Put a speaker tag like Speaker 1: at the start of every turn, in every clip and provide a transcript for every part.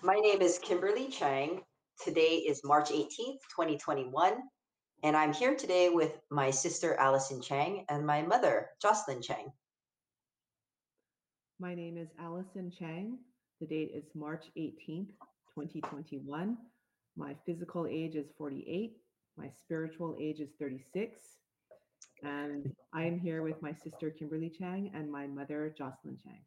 Speaker 1: My name is Kimberly Chang. Today is March 18th, 2021, and I'm here today with my sister Allison Chang and my mother Jocelyn Chang.
Speaker 2: My name is Allison Chang. The date is March 18th, 2021. My physical age is 48. My spiritual age is 36. And I am here with my sister Kimberly Chang and my mother Jocelyn Chang.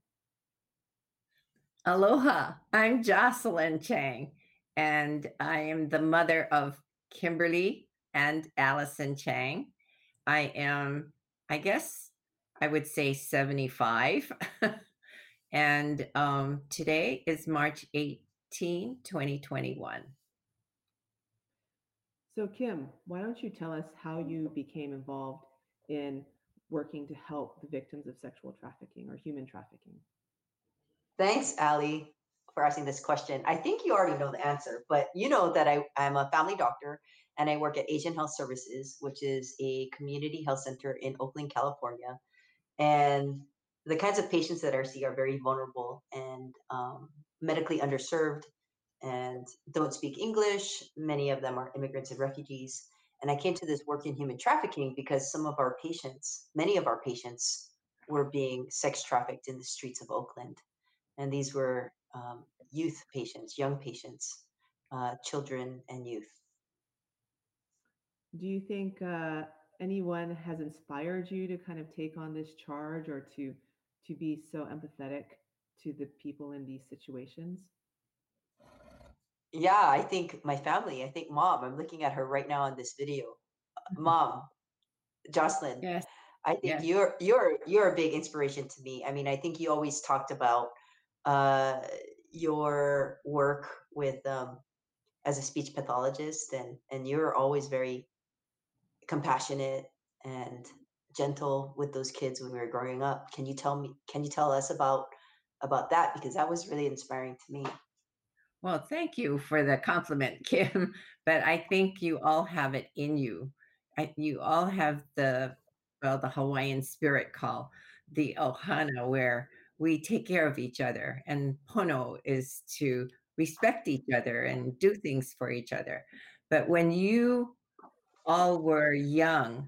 Speaker 3: Aloha, I'm Jocelyn Chang, and I am the mother of Kimberly and Allison Chang. I am, I guess I would say 75. And today is March 18, 2021.
Speaker 2: So, Kim, why don't you tell us how you became involved in working to help the victims of sexual trafficking or human trafficking?
Speaker 1: Thanks, Allie, for asking this question. I think you already know the answer, but you know that I'm a family doctor and I work at Asian Health Services, which is a community health center in Oakland, California. And the kinds of patients that I see are very vulnerable and medically underserved and don't speak English. Many of them are immigrants and refugees. And I came to this work in human trafficking because many of our patients, were being sex trafficked in the streets of Oakland. And these were youth patients, young patients, children and youth.
Speaker 2: Do you think anyone has inspired you to kind of take on this charge or to be so empathetic to the people in these situations?
Speaker 1: Yeah, I think my family, I think mom, I'm looking at her right now in this video. Mom, Jocelyn,
Speaker 3: Yes,
Speaker 1: I think
Speaker 3: yes.
Speaker 1: you're a big inspiration to me. I mean, I think you always talked about uh, your work with as a speech pathologist, and you're always very compassionate and gentle with those kids when we were growing up. Can you tell us about that, because that was really inspiring to me.
Speaker 3: Well, thank you for the compliment, Kim. But I think you all have it in you. You all have the Hawaiian spirit call, the ohana, where we take care of each other. And pono is to respect each other and do things for each other. But when you all were young,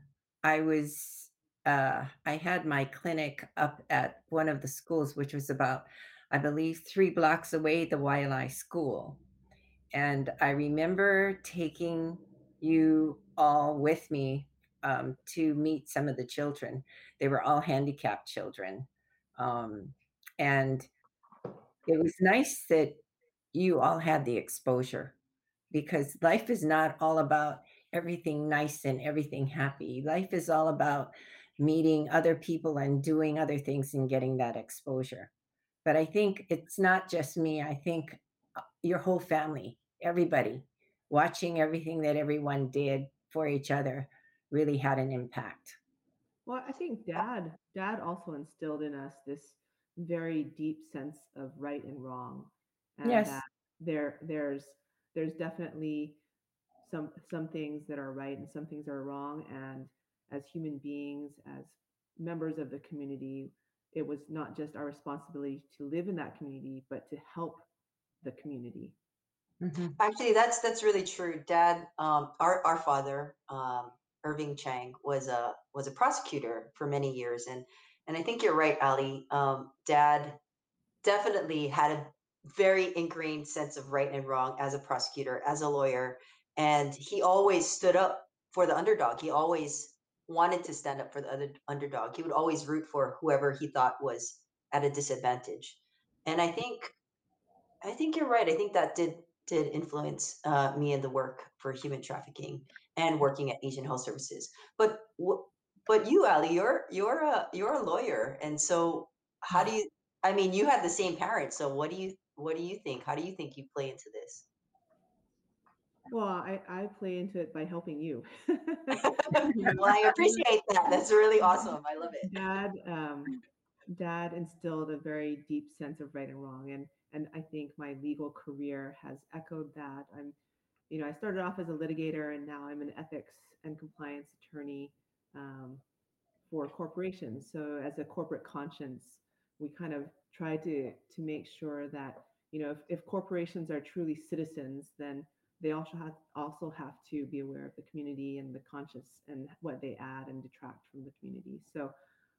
Speaker 3: I had my clinic up at one of the schools, which was about, I believe, 3 blocks away, the Wailai School. And I remember taking you all with me to meet some of the children. They were all handicapped children. Um, and it was nice that you all had the exposure, because life is not all about everything nice and everything happy. Life is all about meeting other people and doing other things and getting that exposure. But I think it's not just me. I think your whole family, everybody, watching everything that everyone did for each other really had an impact.
Speaker 2: Well, I think dad also instilled in us this very deep sense of right and wrong, and that
Speaker 3: Yes.
Speaker 2: there's definitely some things that are right and some things are wrong. And as human beings, as members of the community, it was not just our responsibility to live in that community, but to help the community.
Speaker 3: Mhm.
Speaker 1: Actually, that's really true. Dad, our father, Irving Chang, was a prosecutor for many years, and I think you're right, Ali. Dad definitely had a very ingrained sense of right and wrong as a prosecutor, as a lawyer, and he always stood up for the underdog. He always wanted to stand up for the other underdog. He would always root for whoever he thought was at a disadvantage. And I think you're right. I think that did influence me in the work for human trafficking and working at Asian Health Services. But you, Ali, you're a lawyer, and so how do you? I mean, you had the same parents. So what do you think? How do you think you play into this?
Speaker 2: Well, I play into it by helping you.
Speaker 1: Well, I appreciate that. That's really awesome. I love it.
Speaker 2: Dad, dad instilled a very deep sense of right and wrong, and I think my legal career has echoed that. I started off as a litigator, and now I'm an ethics and compliance attorney um, for corporations. So as a corporate conscience, we kind of try to make sure that if corporations are truly citizens, then they also have to be aware of the community and the conscious and what they add and detract from the community. So,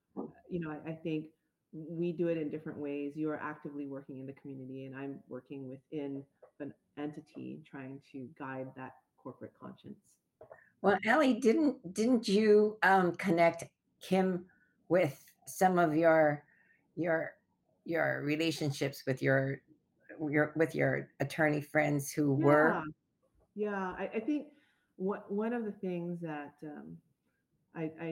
Speaker 2: I think we do it in different ways. You are actively working in the community, and I'm working within an entity trying to guide that corporate conscience.
Speaker 3: Well, Allie, didn't you connect Kim with some of your your relationships with your attorney friends who were?
Speaker 2: Yeah, yeah. I think one of the things that I, I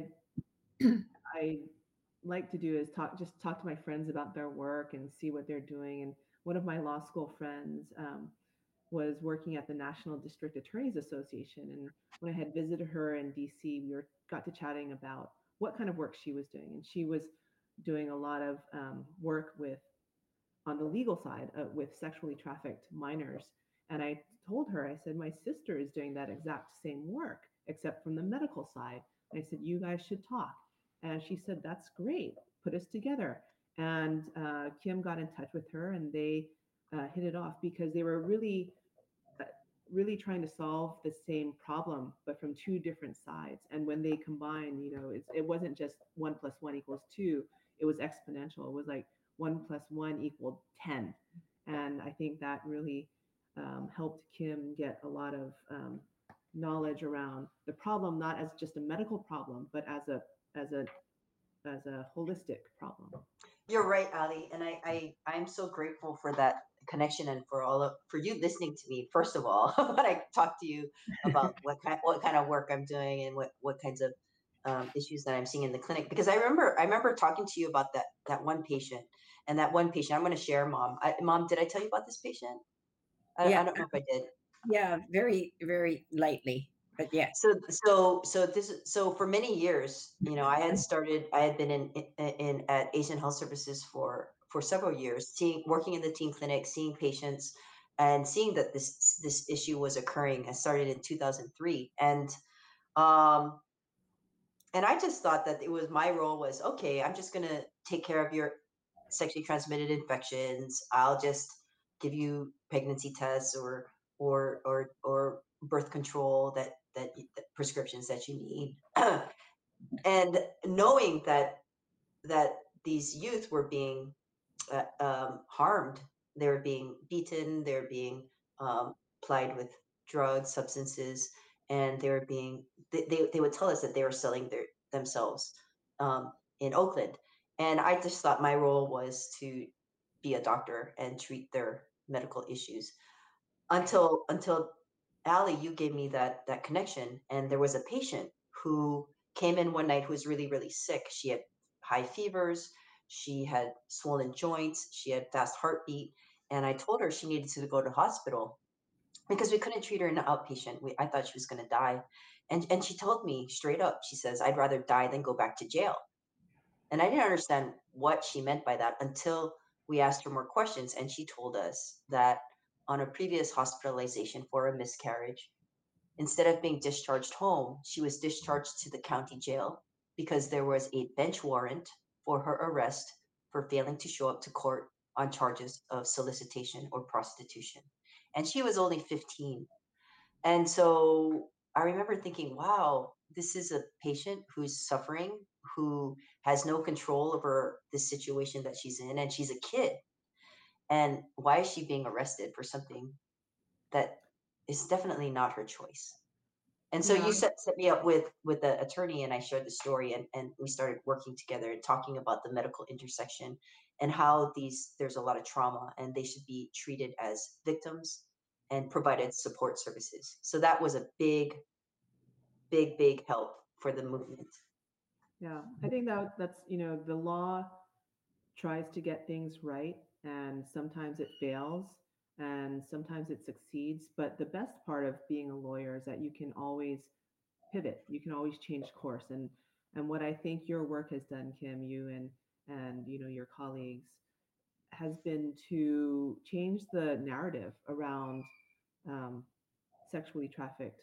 Speaker 2: I like to do is talk to my friends about their work and see what they're doing. And one of my law school friends was working at the National District Attorneys Association. And when I had visited her in DC, got to chatting about what kind of work she was doing. And she was doing a lot of work on the legal side with sexually trafficked minors. And I told her, I said, my sister is doing that exact same work, except from the medical side. And I said, you guys should talk. And she said, that's great. Put us together. And Kim got in touch with her, and they hit it off because they were uh, really trying to solve the same problem, but from two different sides. And when they combine, it wasn't just 1 + 1 = 2. It was exponential. It was like 1 + 1 = 10. And I think that really helped Kim get a lot of knowledge around the problem, not as just a medical problem, but as a as a holistic problem.
Speaker 1: You're right, Ali, and I'm so grateful for that connection and for you listening to me. First of all, when I talk to you about what kind of work I'm doing and what kinds of issues that I'm seeing in the clinic, because I remember talking to you about that one patient, and that one patient. I'm going to share, Mom. Mom, did I tell you about this patient?
Speaker 3: Yeah,
Speaker 1: I don't know if I did.
Speaker 3: yeah, very, very lightly, but yes.
Speaker 1: So for many years, I had been in at Asian Health Services for several years, working in the teen clinic, seeing patients, and seeing that this issue was occurring. I started in 2003, um, and I just thought that it was my role was okay. I'm just gonna take care of your sexually transmitted infections. I'll just give you pregnancy tests or birth control that prescriptions that you need. And knowing that these youth were being harmed, they were being beaten, they were being um, plied with drugs, substances, and they would tell us that they were selling themselves um, in Oakland. And I just thought my role was to be a doctor and treat their medical issues until Allie, you gave me that connection, and there was a patient who came in one night who was really really sick. She had high fevers, she had swollen joints, she had fast heartbeat, and I told her she needed to go to hospital because we couldn't treat her in the outpatient. I thought she was going to die, and she told me straight up. She says, "I'd rather die than go back to jail." And I didn't understand what she meant by that until we asked her more questions. And she told us that on a previous hospitalization for a miscarriage, instead of being discharged home, she was discharged to the county jail because there was a bench warrant for her arrest for failing to show up to court on charges of solicitation or prostitution. And she was only 15. And so I remember thinking, wow, this is a patient who's suffering, who has no control over the situation that she's in, and she's a kid. And why is she being arrested for something that is definitely not her choice? And so
Speaker 2: Yeah,
Speaker 1: you set me up with the attorney, and I shared the story, and we started working together and talking about the medical intersection and how there's a lot of trauma and they should be treated as victims and provided support services. So that was a big help for the movement.
Speaker 2: yeah. I think that's the law tries to get things right, and sometimes it fails, and sometimes it succeeds. But the best part of being a lawyer is that you can always pivot. You can always change course. And what I think your work has done, Kim, you and your colleagues, has been to change the narrative around um, sexually trafficked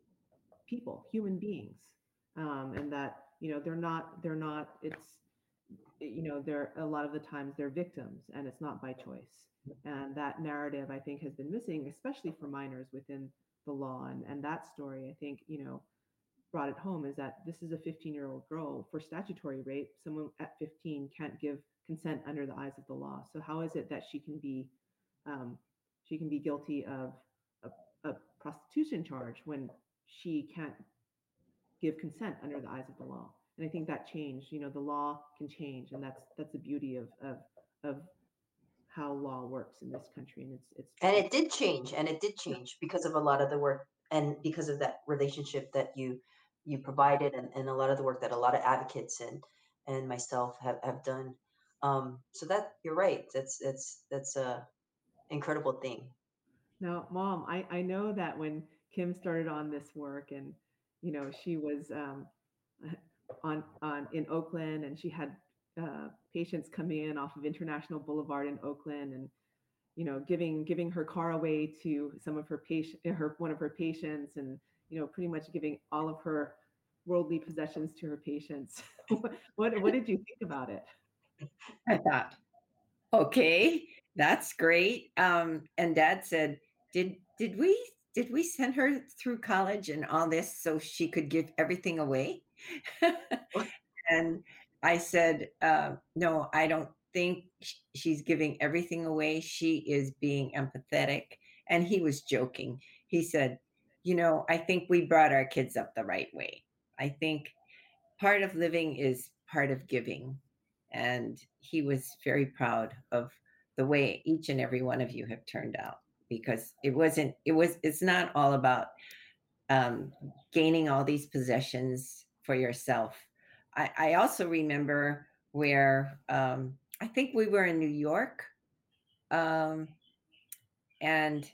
Speaker 2: people, human beings, and that they're not. It's they're a lot of the times they're victims and it's not by choice. And that narrative, I think, has been missing, especially for minors within the law. And that story, I think, brought it home, is that this is a 15-year-old girl. For statutory rape, someone at 15 can't give consent under the eyes of the law. So how is it that um, she can be guilty of a prostitution charge when she can't give consent under the eyes of the law? And I think that changed. The law can change, and that's the beauty of how law works in this country. And
Speaker 1: And
Speaker 2: it's
Speaker 1: it did change, and it did change because of a lot of the work, and because of that relationship that you provided, and a lot of the work that a lot of advocates and myself have done. So that you're right. That's a incredible thing.
Speaker 2: Now, Mom, I know that when Kim started on this work, and she was on in Oakland, and she had patients come in off of International Boulevard in Oakland, and giving her car away to some of her one of her patients, and pretty much giving all of her worldly possessions to her patients. What did you think about it?
Speaker 3: I thought, okay, that's great. And Dad said, did did we did we send her through college and all this so she could give everything away? And I said, no, I don't think she's giving everything away. She is being empathetic. And he was joking. He said, I think we brought our kids up the right way. I think part of living is part of giving. And he was very proud of the way each and every one of you have turned out, because it's not all about um, gaining all these possessions for yourself. I also remember where I think we were in New York, um, and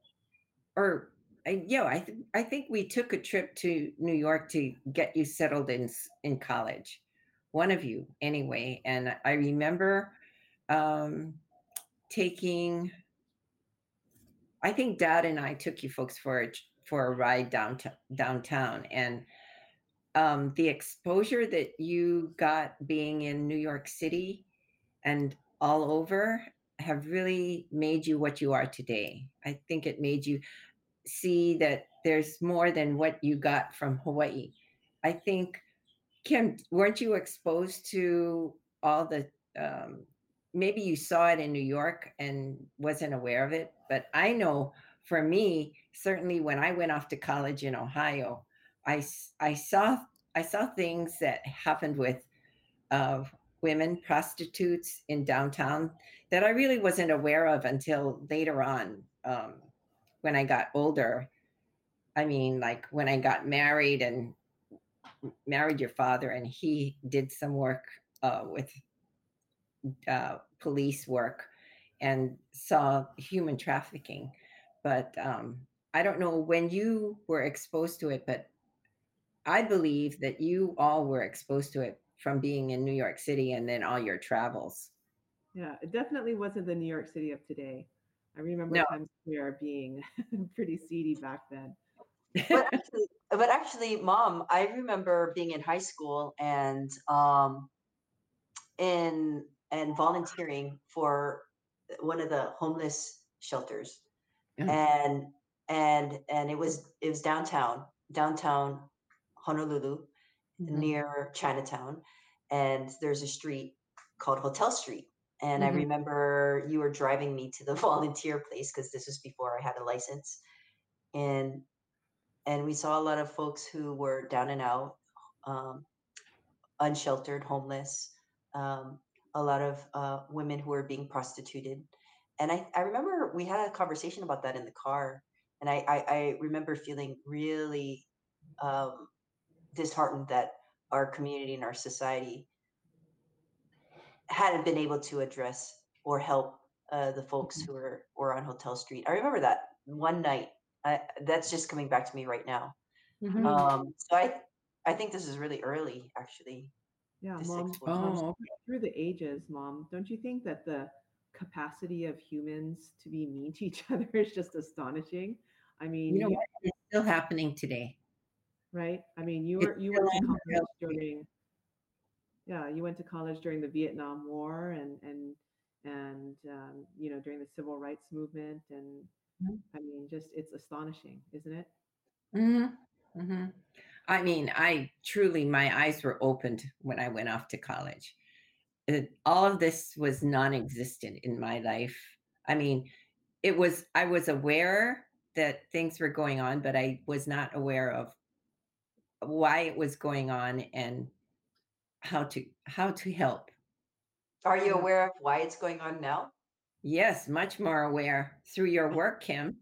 Speaker 3: or I think we took a trip to New York to get you settled in college, one of you anyway. And I remember um, taking. I think Dad and I took you folks for a ride downtown, and the exposure that you got being in New York City and all over have really made you what you are today. I think it made you see that there's more than what you got from Hawaii. I think, Kim, weren't you exposed to all the, um, maybe you saw it in New York and wasn't aware of it, but I know for me, certainly when I went off to college in Ohio, I, s- I saw I saw things that happened with uh, women prostitutes in downtown that I really wasn't aware of until later on, when I got older. I mean, like when I got married and married your father, and he did some work with police work and saw human trafficking. But I don't know when you were exposed to it, but I believe that you all were exposed to it from being in New York City and then all your travels.
Speaker 2: Yeah, it definitely wasn't the New York City of today. I remember
Speaker 3: No.
Speaker 2: Times Square being pretty seedy back then.
Speaker 1: But actually, Mom, I remember being in high school in and volunteering for one of the homeless shelters,
Speaker 3: Mm,
Speaker 1: and and it was downtown Honolulu,
Speaker 3: mhm,
Speaker 1: near Chinatown, and there's a street called Hotel Street. And I
Speaker 3: mhm,
Speaker 1: remember you were driving me to the volunteer place because this was before I had a license, and we saw a lot of folks who were down and out, um, unsheltered, homeless, um, a lot of women who were being prostituted. And I remember we had a conversation about that in the car. And I remember feeling really um, disheartened that our community and our society hadn't been able to address or help the folks
Speaker 3: mhm,
Speaker 1: who were on Hotel Street. I remember that one night. That's just coming back to me right now.
Speaker 3: mhm.
Speaker 2: Mm,
Speaker 1: So I think this is really early, actually,
Speaker 2: yeah,
Speaker 1: this
Speaker 2: Mom,
Speaker 1: exposure.
Speaker 3: Oh,
Speaker 2: through the ages, Mom, don't you think that the capacity of humans to be mean to each other is just astonishing? I
Speaker 3: you
Speaker 2: mean,
Speaker 3: know what? It's still happening today.
Speaker 2: right? I mean,
Speaker 3: It's
Speaker 2: you
Speaker 3: still
Speaker 2: went to
Speaker 3: in
Speaker 2: college
Speaker 3: real.
Speaker 2: during yeah, you went to college during the Vietnam War and you know, during the civil rights movement, and I mean, just it's astonishing, isn't it?
Speaker 3: Mm-hmm. Hmm. I mean, I truly, my eyes were opened when I went off to college. All of this was non-existent in my life. I mean, I was aware that things were going on, but I was not aware of why it was going on and how to help.
Speaker 1: Are you
Speaker 2: Yeah,
Speaker 1: aware of why it's going on now?
Speaker 3: Yes, much more aware through your work, Kim.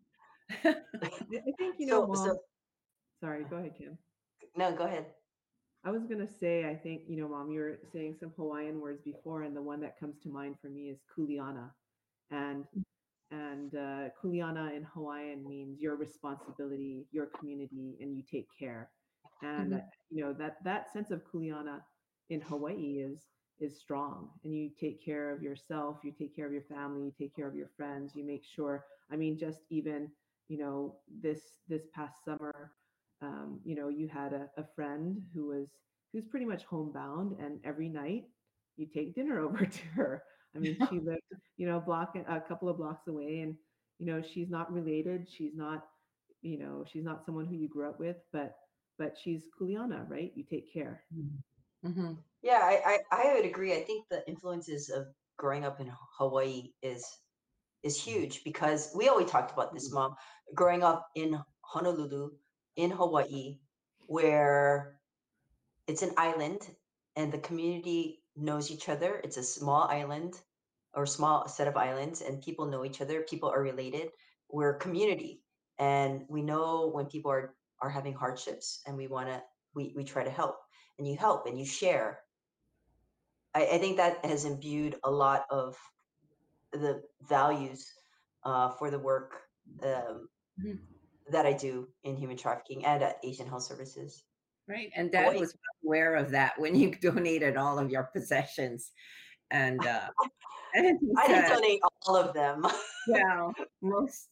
Speaker 2: I think you know,
Speaker 1: So
Speaker 2: Mom. Sorry, go ahead, Kim.
Speaker 1: no, go ahead.
Speaker 2: I was gonna say, I think you know, Mom, you were saying some Hawaiian words before, and the one that comes to mind for me is kuleana, and kuleana in Hawaiian means your responsibility, your community, and you take care. And
Speaker 3: Mhm.
Speaker 2: you know that sense of kuleana in Hawaii is strong, and you take care of yourself, you take care of your family, you take care of your friends, you make sure. I mean, just even you know this past summer, you know, you had a friend who's pretty much homebound, and every night you take dinner over to her. I mean, she lived, you know, a couple of blocks away, and you know, she's not related. She's not, you know, she's not someone who you grew up with, but she's Kuleana, right? You take care.
Speaker 3: Mhm.
Speaker 1: Yeah, I would agree. I think the influences of growing up in Hawaii is huge because we always talked about this, Mom. Growing up in Honolulu, in Hawaii, where it's an island and the community knows each other. It's a small island or small set of islands, and people know each other. People are related. We're a community, and we know when people are having hardships, and we try to help, and you help and you share. I think that has imbued a lot of the values for the work um,
Speaker 3: Mhm.
Speaker 1: that I do in human trafficking and at Asian Health Services.
Speaker 3: Right. And Dad
Speaker 1: Hawaii.
Speaker 3: was well aware of that when you donated all of your possessions. And and he
Speaker 1: I didn't
Speaker 3: said,
Speaker 1: donate all of them.
Speaker 3: well, most,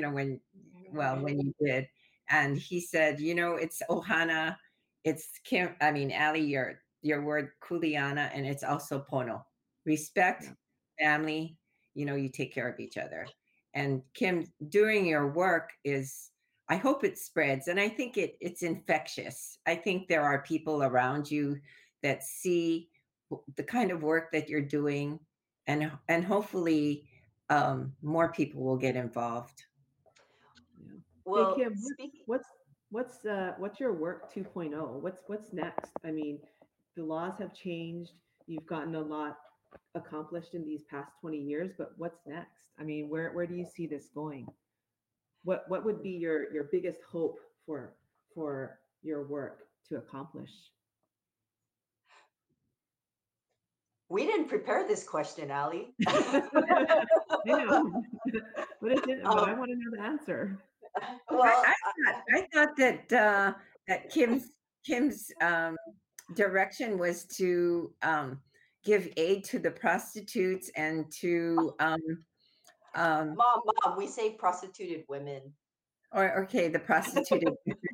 Speaker 3: when you did. And he said, it's Ohana, it's Kim, I mean, Ali, your word Kuleana, and it's also Pono. Respect,
Speaker 2: Yeah.
Speaker 3: family, you take care of each other. And Kim, doing your work I hope it spreads. And I think it's infectious. I think there are people around you that see the kind of work that you're doing, and hopefully more people will get involved.
Speaker 2: Yeah. Hey
Speaker 1: Well,
Speaker 2: Kim,
Speaker 1: speaking,
Speaker 2: what's your work 2.0? What's next? I mean, the laws have changed. You've gotten a lot accomplished in these past 20 years, but what's next? I mean, where do you see this going? What would be your biggest hope for your work to accomplish?
Speaker 1: we didn't prepare this question, Ali.
Speaker 2: I know, but but I
Speaker 1: um,
Speaker 2: want to know the answer.
Speaker 3: I,
Speaker 1: well,
Speaker 3: I I thought that that Kim's direction was to give aid to the prostitutes and to um,
Speaker 1: mom, we say prostituted women.
Speaker 3: or okay, the prostituted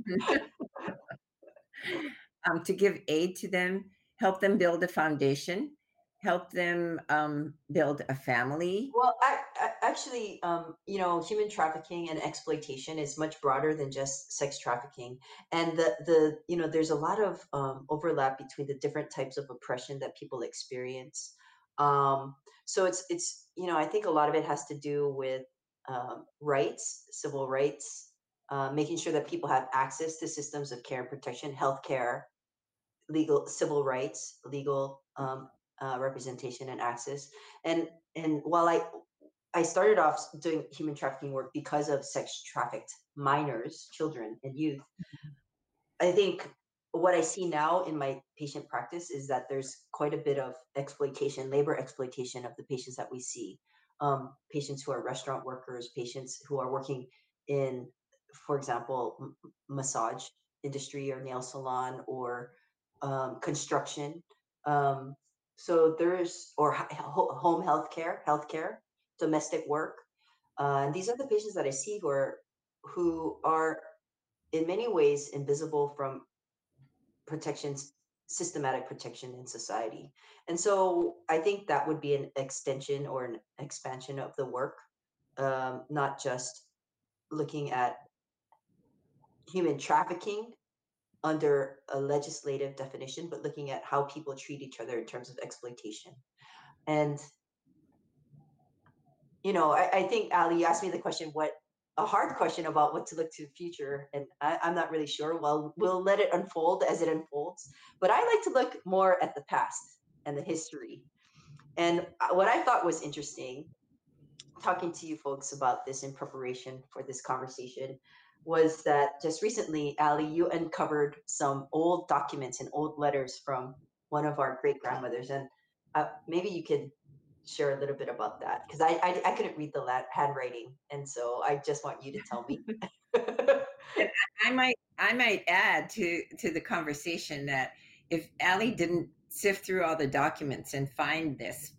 Speaker 3: to give aid to them, help them build a foundation, help them build a family.
Speaker 1: Well, actually, human trafficking and exploitation is much broader than just sex trafficking, and there's a lot of overlap between the different types of oppression that people experience. Um, so I think a lot of it has to do with rights, civil rights, making sure that people have access to systems of care and protection, healthcare, legal civil rights, legal representation and access. And while I started off doing human trafficking work because of sex trafficked minors, children, and youth, I think what I see now in my patient practice is that there's quite a bit of exploitation, labor exploitation of the patients that we see. Patients who are restaurant workers, patients who are working in, for example, massage industry or nail salon or construction. Um, so there's or home healthcare, domestic work. And these are the patients that I see who are in many ways invisible from protection systematic protection in society. And so I think that would be an extension or an expansion of the work, not just looking at human trafficking under a legislative definition, but looking at how people treat each other in terms of exploitation. And I think Ali, you asked me the question, what a hard question about what to look to the future, and I'm not really sure. Well, we'll let it unfold as it unfolds. But I like to look more at the past and the history. And what I thought was interesting, talking to you folks about this in preparation for this conversation, was that just recently, Ali, you uncovered some old documents and old letters from one of our great grandmothers, and maybe you could share a little bit about that because I couldn't read the handwriting, and so I just want you to tell me.
Speaker 3: And I might add to the conversation that if Allie didn't sift through all the documents and find this,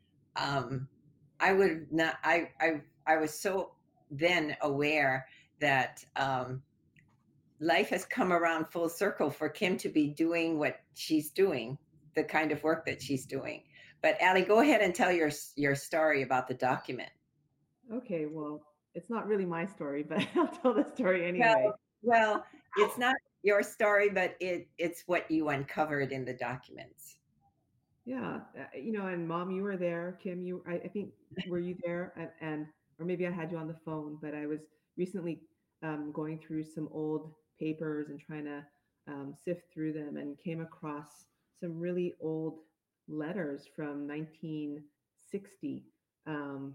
Speaker 3: I would not. I was so then aware that life has come around full circle for Kim to be doing what she's doing, the kind of work that she's doing. But Allie, go ahead and tell your story about the document.
Speaker 2: Okay, well, it's not really my story, but I'll tell the story
Speaker 3: Well,
Speaker 2: anyway.
Speaker 3: well, it's not your story, but it's what you uncovered in the documents.
Speaker 2: Yeah, and Mom, you were there. Kim, I think, were you there? And or maybe I had you on the phone, but I was recently going through some old papers and trying to sift through them and came across some really old letters from 1960. Um,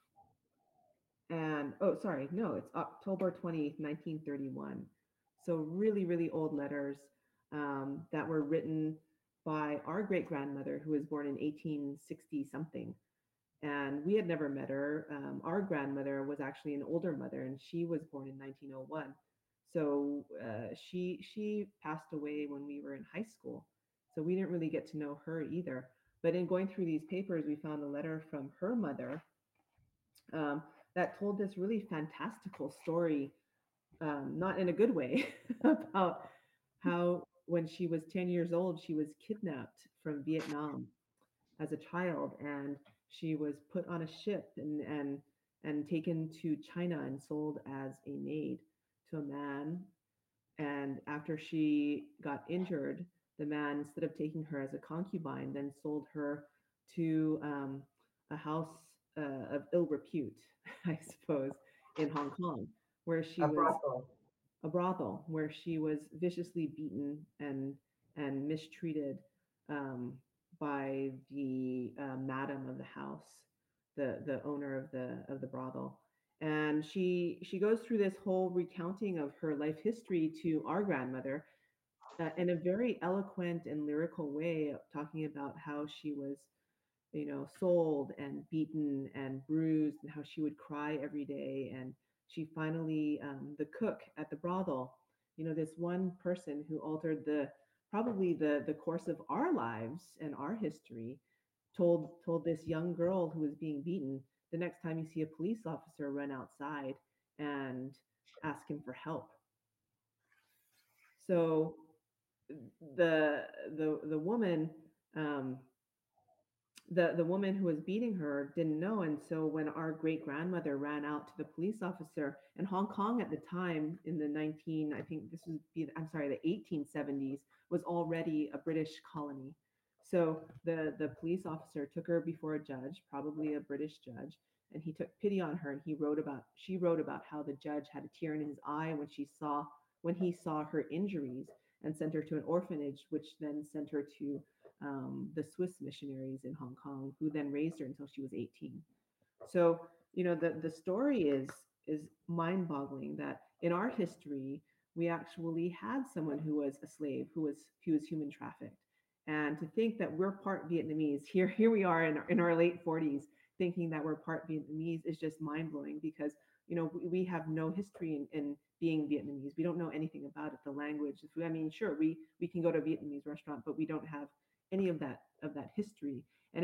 Speaker 2: and oh, sorry, no, it's October 20th, 1931. So really, really old letters that were written by our great grandmother, who was born in 1860 something. And we had never met her. Our grandmother was actually an older mother, and she was born in 1901. So she passed away when we were in high school. So we didn't really get to know her either. But in going through these papers, we found a letter from her mother um, that told this really fantastical story, not in a good way, about how when she was 10 years old, she was kidnapped from Vietnam as a child, and she was put on a ship and taken to China and sold as a maid to a man. And after she got injured, the man, instead of taking her as a concubine, then sold her to a house of ill repute, I suppose, in Hong Kong, where she
Speaker 1: A
Speaker 2: was
Speaker 1: brothel.
Speaker 2: a brothel, where she was viciously beaten and mistreated um, by the madam of the house, the owner of the brothel. And she goes through this whole recounting of her life history to our grandmother in a very eloquent and lyrical way, talking about how she was, sold and beaten and bruised, and how she would cry every day. And she finally, the cook at the brothel, this one person who altered probably the course of our lives and our history, told this young girl who was being beaten, the next time you see a police officer, run outside and ask him for help. So the woman, um, the woman who was beating her didn't know. And so when our great grandmother ran out to the police officer, and Hong Kong at the time, in the 19, I think this was, I'm sorry, the 1870s, was already a British colony. So the police officer took her before a judge, probably a British judge, and he took pity on her, and she wrote about how the judge had a tear in his eye when he saw her injuries, and sent her to an orphanage, which then sent her to the Swiss missionaries in Hong Kong, who then raised her until she was 18. So, the story is mind-boggling, that in our history we actually had someone who was a slave, who was human trafficked. And to think that we're part Vietnamese, here we are in our late 40s, thinking that we're part Vietnamese, is just mind-blowing, because we have no history in being Vietnamese. We don't know anything about it, the language. I mean, sure, we can go to a Vietnamese restaurant, but we don't have any of that history. And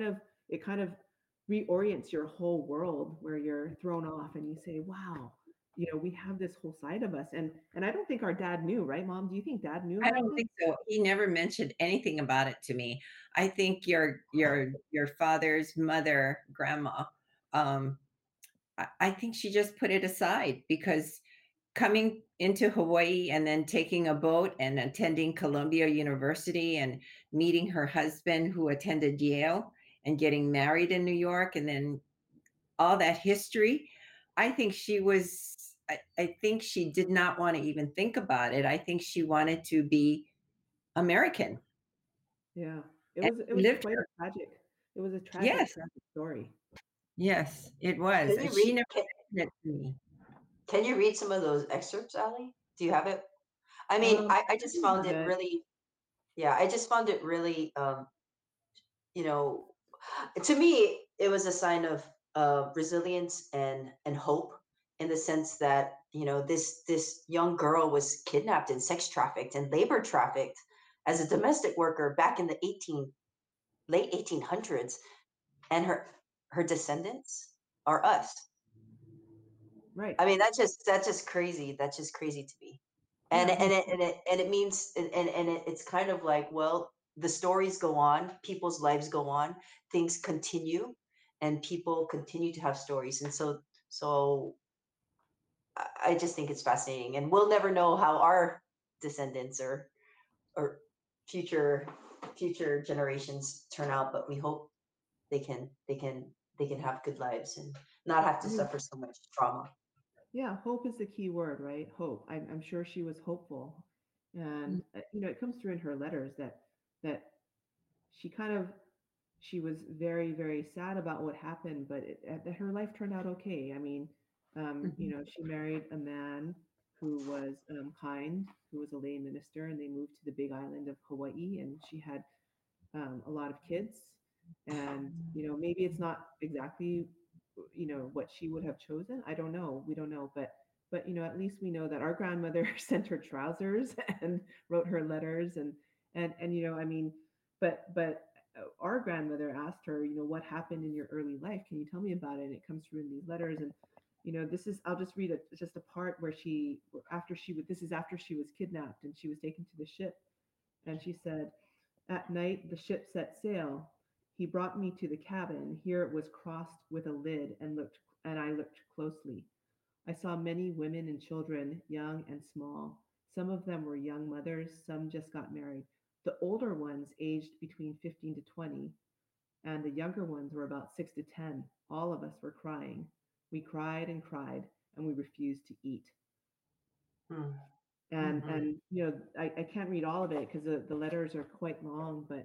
Speaker 2: it kind of reorients your whole world, where you're thrown off and you say, wow, we have this whole side of us, and I don't think our dad knew, right, Mom? Do you think Dad knew
Speaker 3: I
Speaker 2: about
Speaker 3: don't
Speaker 2: this?
Speaker 3: think so. He never mentioned anything about it to me. I think your father's mother, grandma, um, I think she just put it aside because coming into Hawaii and then taking a boat and attending Columbia University and meeting her husband who attended Yale and getting married in New York and then all that history, I think I think she did not want to even think about it. I think she wanted to be American
Speaker 2: Yeah.
Speaker 3: and
Speaker 2: It
Speaker 3: we
Speaker 2: was
Speaker 3: lived
Speaker 2: quite a
Speaker 3: her.
Speaker 2: tragic. It was a tragic,
Speaker 3: Yes,
Speaker 2: tragic story.
Speaker 3: yes, it was.
Speaker 1: Can
Speaker 3: And
Speaker 1: you
Speaker 3: she
Speaker 1: read?
Speaker 3: never mentioned it to me.
Speaker 1: Can you read some of those excerpts, Ali? Do you have it? I mean, I
Speaker 2: I
Speaker 1: just
Speaker 2: do
Speaker 1: found
Speaker 2: have
Speaker 1: it
Speaker 2: it.
Speaker 1: really, yeah, I just found it really, you know, to me, it was a sign of resilience and hope in the sense that this young girl was kidnapped and sex trafficked and labor trafficked as a domestic worker back in the late 1800s, and her descendants are us.
Speaker 2: Right.
Speaker 1: I mean, that's just crazy. That's just crazy to me. And
Speaker 2: Yeah.
Speaker 1: it means it's kind of like, well, the stories go on, people's lives go on, things continue, and people continue to have stories. And so I just think it's fascinating, and we'll never know how our descendants or future future generations turn out, but we hope they can have good lives and not have to
Speaker 2: I mean,
Speaker 1: suffer so much trauma.
Speaker 2: yeah, hope is the key word, right? Hope. I'm sure she was hopeful. And it comes through in her letters that she kind of she was very, very sad about what happened, but that her life turned out okay. I mean,
Speaker 3: Mhm.
Speaker 2: she married a man who was kind, who was a lay minister, and they moved to the Big Island of Hawaii, and she had a lot of kids. And maybe it's not exactly what she would have chosen. I don't know. We don't know, but at least we know that our grandmother sent her trousers and wrote her letters, and I mean, but our grandmother asked her, what happened in your early life? Can you tell me about it? And it comes through in these letters. And this is I'll just read just a part where this is after she was kidnapped and she was taken to the ship, and she said, "At night the ship set sail. He brought me to the cabin. Here it was crossed with a lid, and I looked closely. I saw many women and children, young and small. Some of them were young mothers, some just got married. The older ones aged between 15 to 20, and the younger ones were about 6 to 10. All of us were crying. We cried and cried, and we refused to eat."
Speaker 1: Mm,
Speaker 2: And
Speaker 1: mhm.
Speaker 2: I can't read all of it because the letters are quite long, but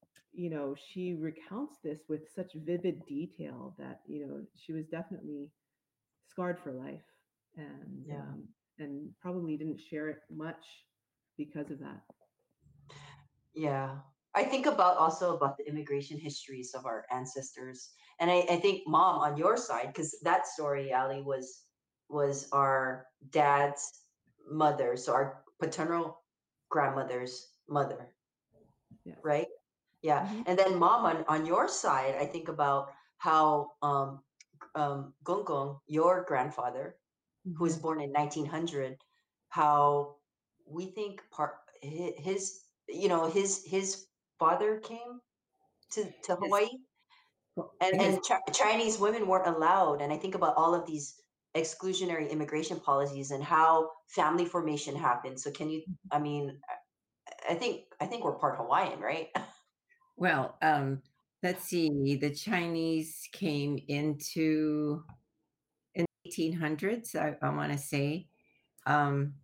Speaker 2: she recounts this with such vivid detail that she was definitely scarred for life, and
Speaker 1: Yeah.
Speaker 2: probably didn't share it much because of that.
Speaker 1: Yeah. I think about also about the immigration histories of our ancestors. And I think mom on your side, because that story, Ali, was our dad's mother, so our paternal grandmother's mother,
Speaker 2: Yes.
Speaker 1: right? Yeah.
Speaker 2: Hmm.
Speaker 1: And then mom on your side, I think about how Gong Gong, your grandfather, who was
Speaker 3: Mhm.
Speaker 1: born in 1900, how we think his his father came to
Speaker 3: His,
Speaker 1: Hawaii, and
Speaker 3: his
Speaker 1: Chinese women weren't allowed. And I think about all of these exclusionary immigration policies and how family formation happened. So can you? I mean, I think we're part Hawaiian, right?
Speaker 3: well, let's see. The Chinese came into in the 1800s, I want to say, um,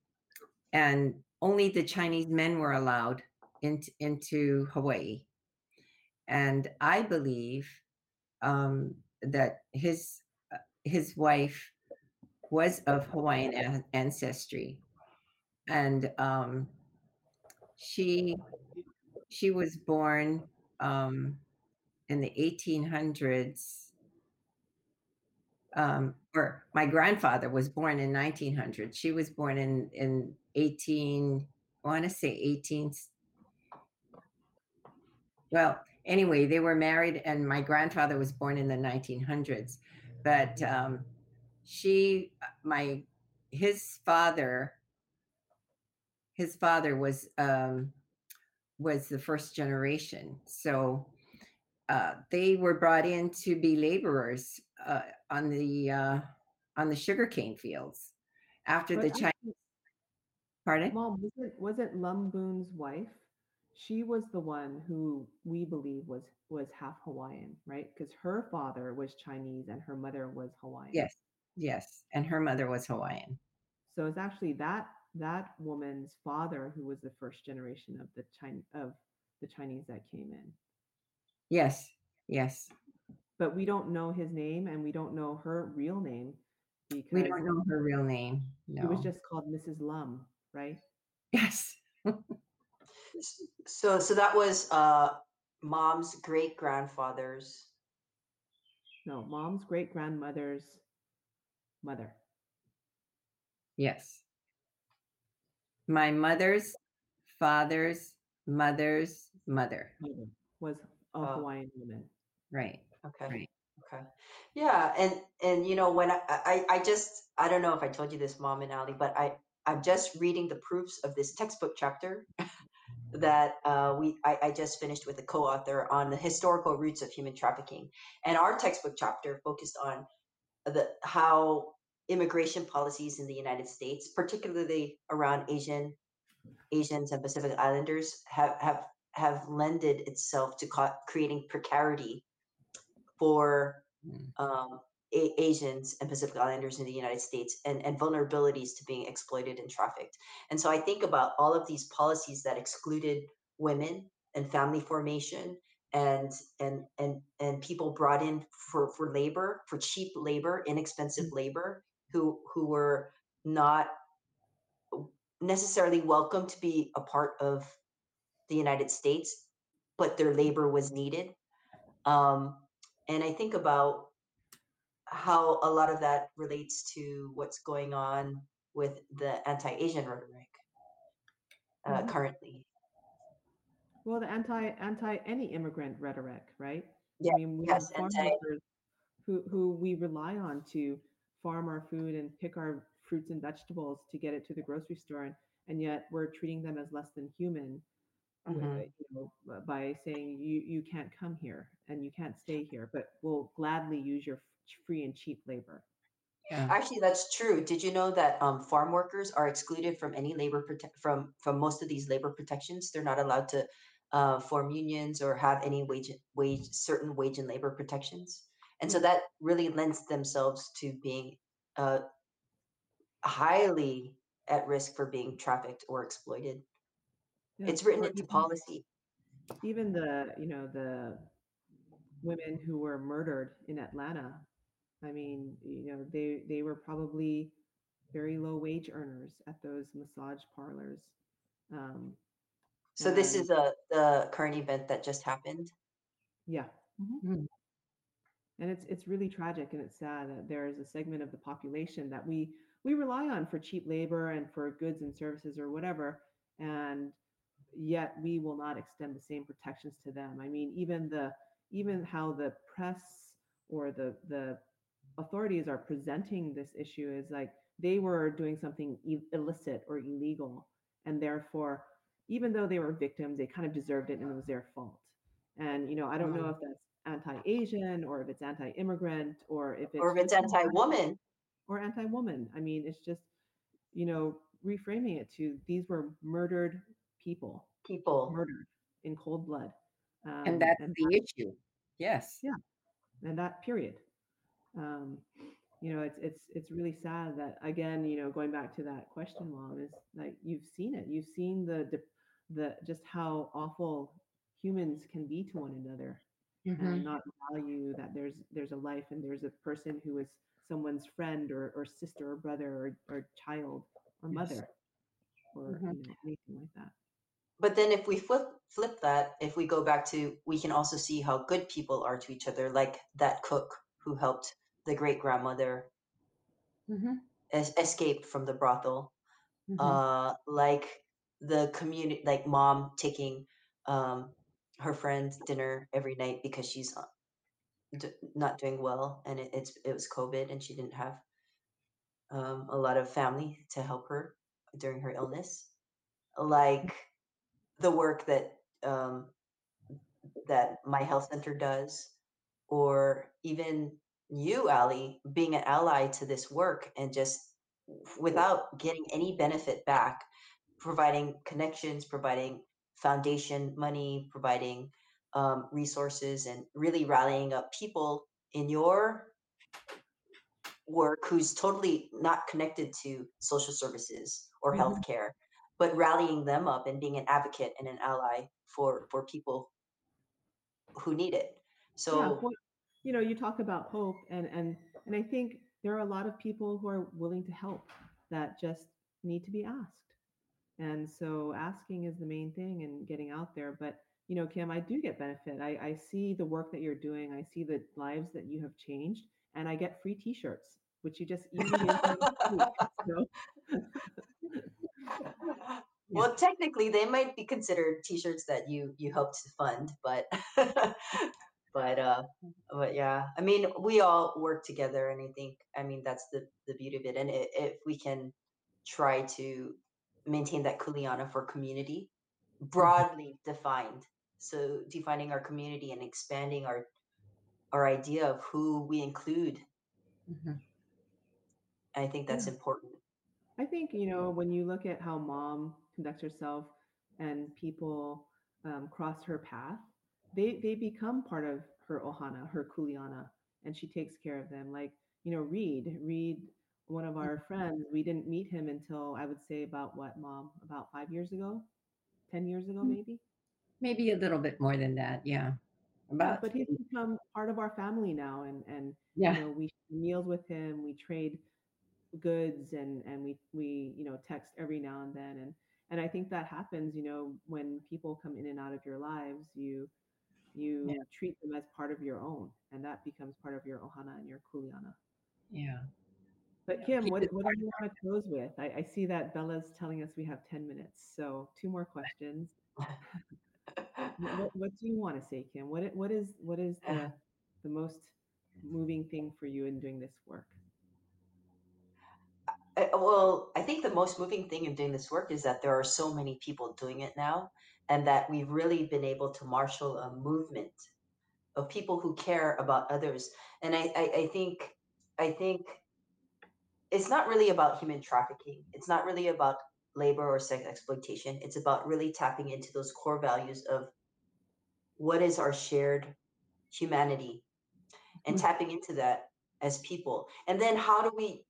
Speaker 3: and only the Chinese men were allowed into Hawaii. And I believe that his wife was of Hawaiian ancestry, and she she was born in the 1800s. Or my grandfather was born in 1900. She was born in 18. I want to say 18. Well, anyway, they were married, and my grandfather was born in the 1900s. But she my his father was the first generation. So they were brought in to be laborers on the sugarcane fields after
Speaker 2: But
Speaker 3: the Chinese.
Speaker 2: actually,
Speaker 3: Pardon?
Speaker 2: Mom, wasn't Lum Boon's wife? She was the one who we believe was half Hawaiian, right? Because her father was Chinese and her mother was Hawaiian.
Speaker 3: Yes, yes, and her mother was Hawaiian.
Speaker 2: So it's actually that woman's father who was the first generation of the Chinese that came in.
Speaker 3: Yes, yes.
Speaker 2: But we don't know his name and we don't know her real name
Speaker 3: We
Speaker 2: because
Speaker 3: don't know her real name.
Speaker 2: she was
Speaker 3: No.
Speaker 2: just called Mrs. Lum, right?
Speaker 3: Yes.
Speaker 1: So that was mom's great grandfather's.
Speaker 2: No, Mom's great grandmother's mother.
Speaker 3: Yes. My mother's father's mother's mother.
Speaker 2: Mother was a
Speaker 1: Oh,
Speaker 2: Hawaiian woman.
Speaker 3: Right.
Speaker 1: okay.
Speaker 3: Right.
Speaker 1: Okay. Yeah, and when I just I don't know if I told you this, Mom and Ali, but I'm just reading the proofs of this textbook chapter that I just finished with a co-author on the historical roots of human trafficking, and our textbook chapter focused on the how immigration policies in the United States, particularly around Asians and Pacific Islanders, have lended itself to creating precarity for
Speaker 3: Mm.
Speaker 1: um, Asians and Pacific Islanders in the United States, and vulnerabilities to being exploited and trafficked. And so I think about all of these policies that excluded women and family formation and people brought in for labor, for cheap labor, inexpensive
Speaker 2: Mm.
Speaker 1: labor, who were not necessarily welcome to be a part of the United States, but their labor was needed. Um, and I think about how a lot of that relates to what's going on with the anti-Asian rhetoric
Speaker 2: Mhm.
Speaker 1: currently.
Speaker 2: Well, the anti any immigrant rhetoric, right? I
Speaker 1: Yeah,
Speaker 2: mean, we have
Speaker 1: yes,
Speaker 2: farm workers who we rely on to farm our food and pick our fruits and vegetables to get it to the grocery store, and yet we're treating them as less than human,
Speaker 1: hmm
Speaker 2: by saying you can't come here and you can't stay here, but we'll gladly use your free and cheap labor.
Speaker 3: Yeah.
Speaker 1: Actually, that's true. Did you know that farm workers are excluded from any from most of these labor protections? They're not allowed to form unions or have any certain wage and labor protections, and so
Speaker 2: Yeah,
Speaker 1: that really lends themselves to being uh, highly at risk for being trafficked or exploited.
Speaker 2: yeah.
Speaker 1: It's written
Speaker 2: Or
Speaker 1: into policy.
Speaker 2: even the women who were murdered in Atlanta. I mean, they were probably very low wage earners at those massage parlors. Um,
Speaker 1: So this
Speaker 2: and
Speaker 1: is the current event that just happened.
Speaker 2: yeah. Mhm.
Speaker 3: Mm.
Speaker 2: And it's really tragic and it's sad that there is a segment of the population that we rely on for cheap labor and for goods and services or whatever, and yet we will not extend the same protections to them. I mean, even how the press or the authorities are presenting this issue is like they were doing something illicit or illegal, and therefore, even though they were victims, they kind of deserved it and it was their fault. And I don't know
Speaker 1: Mm.
Speaker 2: if that's anti-Asian or if it's anti-immigrant or if
Speaker 1: Or
Speaker 2: it's
Speaker 1: if it's
Speaker 2: just
Speaker 1: anti-woman,
Speaker 2: or anti-woman. I mean, it's just reframing it to these were murdered people,
Speaker 1: people.
Speaker 2: murdered in cold blood,
Speaker 3: And that's
Speaker 2: and
Speaker 3: the issue. Yes.
Speaker 2: yeah, and that period. Um, it's really sad that again, going back to that question, Mom, is like you've seen it. You've seen the just how awful humans can be to one another and
Speaker 3: Hmm.
Speaker 2: not value that there's a life and there's a person who is someone's friend or sister or brother or child or
Speaker 3: Yes.
Speaker 2: mother or
Speaker 3: Hmm.
Speaker 2: anything like that.
Speaker 1: But then if we flip that, if we go back to, we can also see how good people are to each other, like that cook who helped the great grandmother
Speaker 3: Hmm.
Speaker 1: escape from the brothel,
Speaker 3: Hmm.
Speaker 1: like the community, like mom taking um, her friend's dinner every night because she's not doing well, and it was COVID and she didn't have a lot of family to help her during her illness, like the work um, that my health center does, or even you, Ali, being an ally to this work and just without getting any benefit back, providing connections, providing foundation money, providing resources, and really rallying up people in your work who's totally not connected to social services or
Speaker 2: Mhm.
Speaker 1: healthcare, but rallying them up and being an advocate and an ally for people who need it.
Speaker 2: Yeah,
Speaker 1: So
Speaker 2: well, you talk about hope, and I think there are a lot of people who are willing to help that just need to be asked. And so asking is the main thing and getting out there. But Kim, I do get benefit. I see the work that you're doing. I see the lives that you have changed, and I get free T-shirts, which you just email me next week. So yeah,
Speaker 1: well, technically, they might be considered T-shirts that you helped to fund, but but uh, but yeah, I mean, we all work together, and I mean, that's the beauty of it. And if we can try to maintain that kuleana for community,
Speaker 3: Mhm.
Speaker 1: broadly defined, so defining our community and expanding our idea of who we include,
Speaker 3: Mhm.
Speaker 1: I think
Speaker 2: yeah.
Speaker 1: that's important.
Speaker 2: I think, when you look at how mom conducts herself and people cross her path, they become part of her ohana, her kuleana, and she takes care of them. Like, Reed, one of our friends, we didn't meet him until I would say about what, mom, about 5 years ago, 10 years ago,
Speaker 3: Mm,
Speaker 2: maybe.
Speaker 3: maybe a little bit more than that. Yeah.
Speaker 2: Yeah,
Speaker 3: About
Speaker 2: but he's become part of our family now, and
Speaker 3: yeah.
Speaker 2: we share meals with him, we trade goods, and we text every now and then, and I think that happens, when people come in and out of your lives,
Speaker 3: Yeah.
Speaker 2: you treat them as part of your own, and that becomes part of your ohana and your kuleana.
Speaker 3: Yeah.
Speaker 2: But
Speaker 3: Yeah.
Speaker 2: Kim,
Speaker 3: He was
Speaker 2: what do
Speaker 3: part
Speaker 2: you
Speaker 3: of
Speaker 2: want to close with? I see that Bella's telling us we have 10 minutes, so two more questions. What do you want to say, Kim? What is the most moving thing for you in doing this work?
Speaker 1: Well, I think the most moving thing in doing this work is that there are so many people doing it now, and that we've really been able to marshal a movement of people who care about others. And I think it's not really about human trafficking. It's not really about labor or sex exploitation. It's about really tapping into those core values of what is our shared humanity and
Speaker 3: Mhm.
Speaker 1: tapping into that as people. And then how do we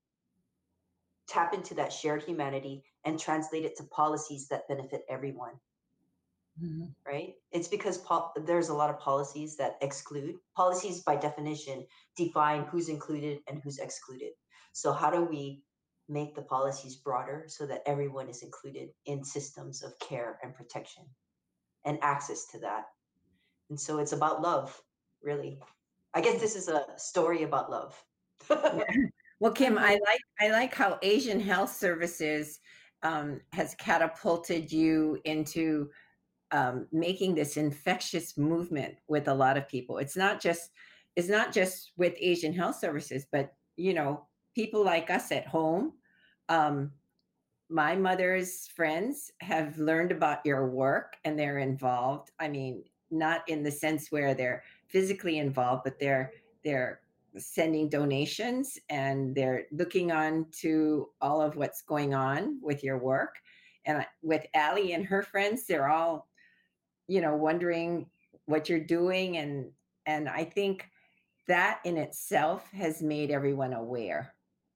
Speaker 1: tap into that shared humanity and translate it to policies that benefit everyone?
Speaker 3: Mhm.
Speaker 1: Right? It's because there's a lot of policies that exclude. Policies, by definition, define who's included and who's excluded. So, how do we make the policies broader so that everyone is included in systems of care and protection and access to that? And so, it's about love, really. I guess
Speaker 3: Yeah.
Speaker 1: this is a story about love.
Speaker 3: Yeah. Well,
Speaker 2: I
Speaker 3: Kim,
Speaker 2: hope.
Speaker 3: I like how Asian Health Services has catapulted you into making this infectious movement with a lot of people. It's not just with Asian Health Services, but people like us at home. Um, my mother's friends have learned about your work and they're involved. I mean, not in the sense where they're physically involved, but they're sending donations and they're looking on to all of what's going on with your work. And with Ali and her friends, they're all wondering what you're doing, and I think that in itself has made everyone aware.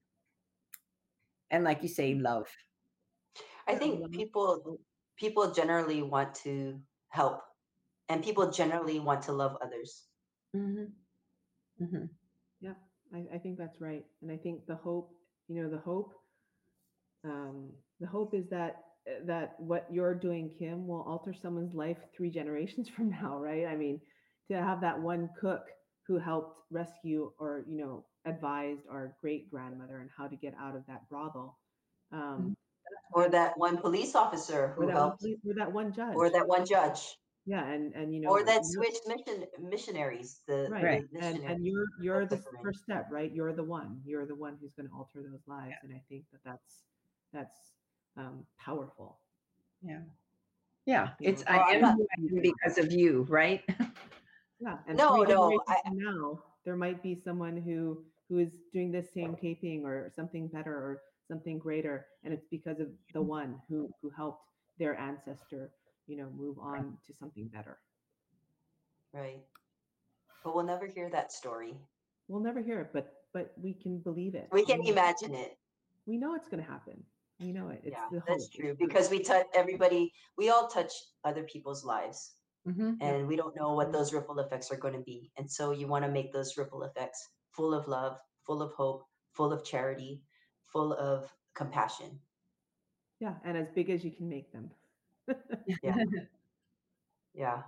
Speaker 3: And like you say, love.
Speaker 1: I
Speaker 2: Yeah,
Speaker 1: think
Speaker 2: love, hope.
Speaker 1: people generally want to help, and people generally want to love others.
Speaker 3: Hmm. Hmm.
Speaker 2: Yeah, I think that's right. And I think the hope, the hope is that what you're doing, Kim, will alter someone's life 3 generations from now, right? I mean, to have that one cook who helped rescue or advised our great grandmother on how to get out of that brothel, um,
Speaker 1: Or that one police officer
Speaker 2: or
Speaker 1: who
Speaker 2: that one
Speaker 1: helped,
Speaker 2: police, or that one
Speaker 1: or
Speaker 2: judge.
Speaker 1: that one judge.
Speaker 2: Yeah, and
Speaker 1: Or that switch missionaries,
Speaker 2: right.
Speaker 3: Right.
Speaker 1: the
Speaker 2: And
Speaker 1: missionaries
Speaker 2: you're
Speaker 1: that
Speaker 2: the
Speaker 1: took her in.
Speaker 2: first step, right? You're the one. You're the one who's going to alter those lives, and I think that that's powerful.
Speaker 3: Yeah. Yeah.
Speaker 2: You
Speaker 3: It's
Speaker 2: know,
Speaker 3: I
Speaker 1: Well, I'm
Speaker 3: am
Speaker 1: not.
Speaker 3: who I am because of you, right?
Speaker 2: yeah, and
Speaker 1: No,
Speaker 2: three
Speaker 1: no.
Speaker 2: generations from now, there might be someone who is doing this same taping or something better or something greater, and it's because of the one who helped their ancestor, move on to something better.
Speaker 1: Right. But we'll never hear that story.
Speaker 2: We'll never hear it, but we can believe it.
Speaker 1: We can imagine it.
Speaker 2: We know it's going to happen. We know it. It's
Speaker 1: Yeah,
Speaker 2: the
Speaker 1: that's
Speaker 2: hope. It's
Speaker 1: true.
Speaker 2: the
Speaker 1: Because we touch everybody, we all touch other people's lives,
Speaker 3: Hmm.
Speaker 2: yep.
Speaker 1: and we don't know what those ripple effects are going to be. And so you want to make those ripple effects full of love, full of hope, full of charity, full of compassion.
Speaker 2: Yeah, and as big as you can make them.
Speaker 1: Yeah, yeah.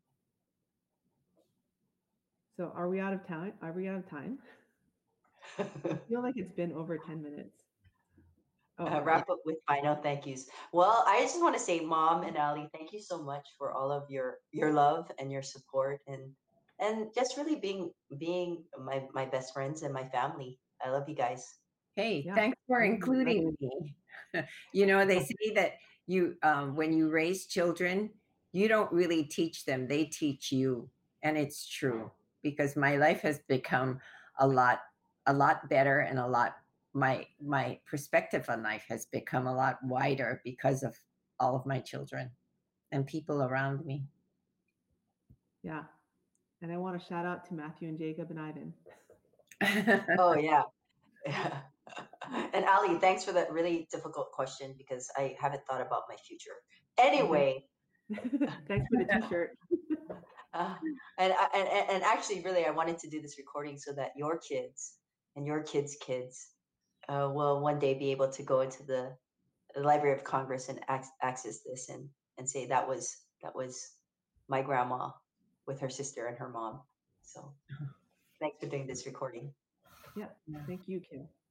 Speaker 2: So are we out of time? Are we out of time? I feel like it's been over 10 minutes. Oh,
Speaker 3: Yeah.
Speaker 1: Wrap up with final thank yous. Well, I just want to say, Mom and Ali, thank you so much for all of your love and your support, and just really being my best friends and my family. I love you guys.
Speaker 3: Hey,
Speaker 2: yeah.
Speaker 3: thanks for
Speaker 2: Love you. Love
Speaker 3: including
Speaker 2: you.
Speaker 3: me. They say that when you raise children, you don't really teach them; they teach you, and it's true because my life has become a lot, a lot better, and a lot. My perspective on life has become a lot wider because of all of my children and people around me.
Speaker 2: Yeah. And I want to shout out to Matthew and Jacob and Ivan.
Speaker 1: Oh yeah. And Ali, thanks for that really difficult question because I haven't thought about my future.
Speaker 2: Oh,
Speaker 1: Anyway,
Speaker 2: thanks for the t-shirt.
Speaker 1: uh, and actually, really, I wanted to do this recording so that your kids and your kids' kids will one day be able to go into the Library of Congress and access this and say that was my grandma with her sister and her mom. So thanks for doing this recording.
Speaker 2: Yeah. Thank you, Kim.